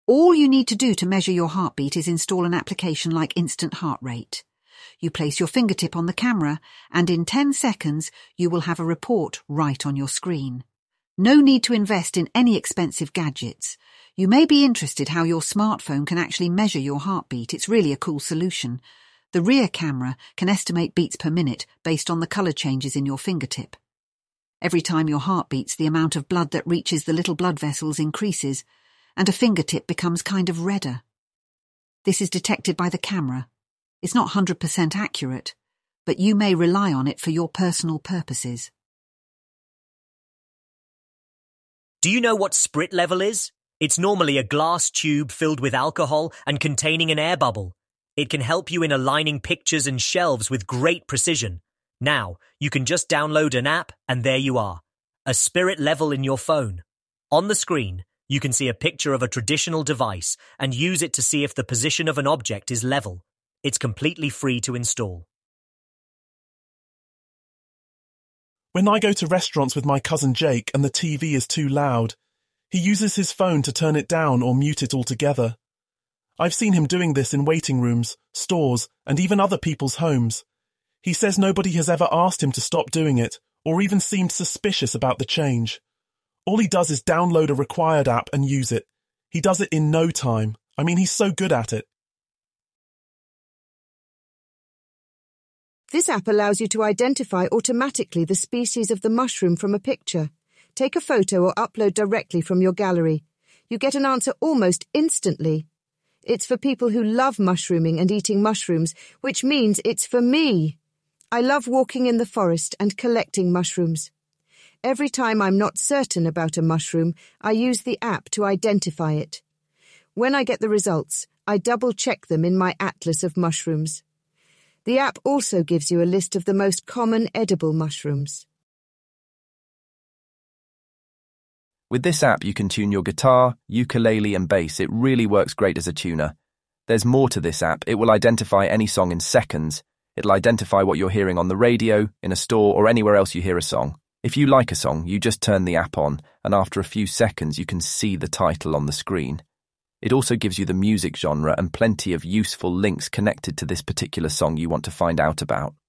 All you need to do to measure your heartbeat is install an application like Instant Heart Rate. You place your fingertip on the camera, and in 10 seconds you will have a report right on your screen. No need to invest in any expensive gadgets. You may be interested how your smartphone can actually measure your heartbeat. It's really a cool solution. The rear camera can estimate beats per minute based on the colour changes in your fingertip. Every time your heart beats, the amount of blood that reaches the little blood vessels increases, and a fingertip becomes kind of redder. This is detected by the camera. It's not 100% accurate, but you may rely on it for your personal purposes. Do you know what sprit level is? It's normally a glass tube filled with alcohol and containing an air bubble. It can help you in aligning pictures and shelves with great precision. Now, you can just download an app and there you are. A spirit level in your phone. On the screen, you can see a picture of a traditional device and use it to see if the position of an object is level. It's completely free to install. When I go to restaurants with my cousin Jake and the TV is too loud, he uses his phone to turn it down or mute it altogether. I've seen him doing this in waiting rooms, stores, and even other people's homes. He says nobody has ever asked him to stop doing it or even seemed suspicious about the change. All he does is download a required app and use it. He does it in no time. I mean, he's so good at it. This app allows you to identify automatically the species of the mushroom from a picture. Take a photo or upload directly from your gallery. You get an answer almost instantly. It's for people who love mushrooming and eating mushrooms, which means it's for me. I love walking in the forest and collecting mushrooms. Every time I'm not certain about a mushroom, I use the app to identify it. When I get the results, I double-check them in my atlas of mushrooms. The app also gives you a list of the most common edible mushrooms. With this app, you can tune your guitar, ukulele and bass. It really works great as a tuner. There's more to this app. It will identify any song in seconds. It'll identify what you're hearing on the radio, in a store, or anywhere else you hear a song. If you like a song, you just turn the app on, and after a few seconds, you can see the title on the screen. It also gives you the music genre and plenty of useful links connected to this particular song you want to find out about.